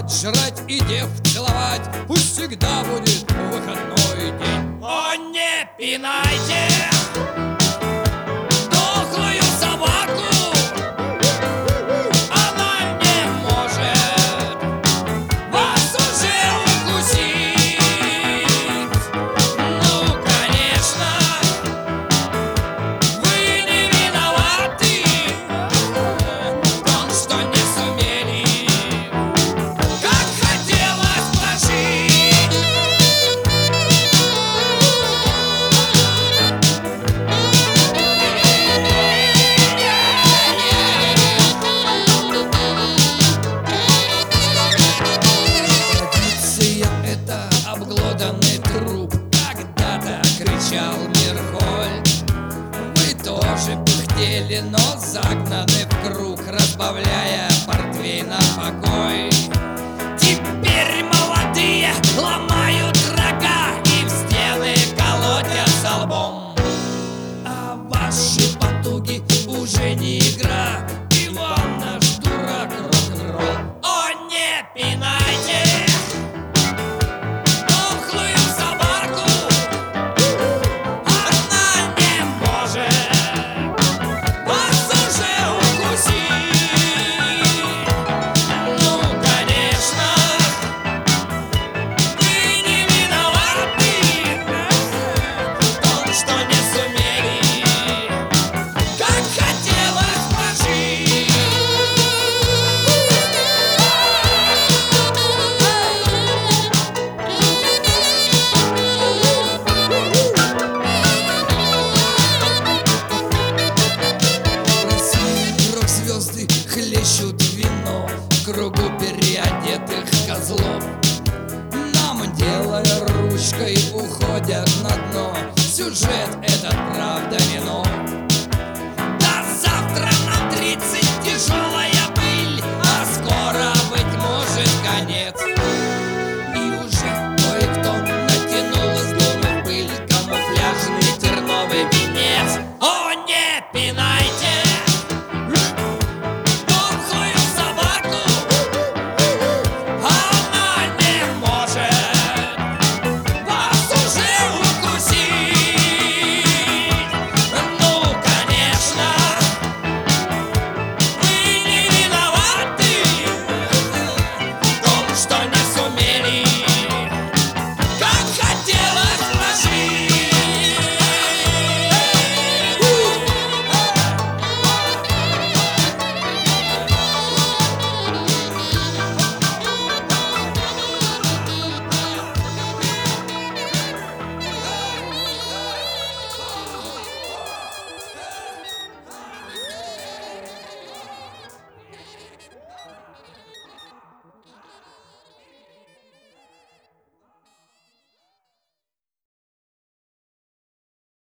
спать, жрать и дев целовать. Пусть всегда будет выходной день. О, не пинайте дохлую собаку, она не может вас уже укусить. Ну, конечно, вы не виноваты в том, что не сумели, как хотелось прожить. Традиция — это обглоданный труп. Когда-то кричал Мирхольд. Вы тоже пыхтели, но загнаны в круг, разбавляя портвейн на покой. Теперь молодые ломают рога и в стены колотятся лбом. А ваши потуги уже не игра. Иван наш дурак, рок-н-ролл. О, не пинайте дохлую собаку, она не может вас уже укусить. Ну, конечно, вы не виноваты в том, что не сумели, как хотелось прожить. Рок-звезды хлещут вино в кругу переодетых козлов. Нам, делая ручкой, уходят на дно. Сюжет этот прав.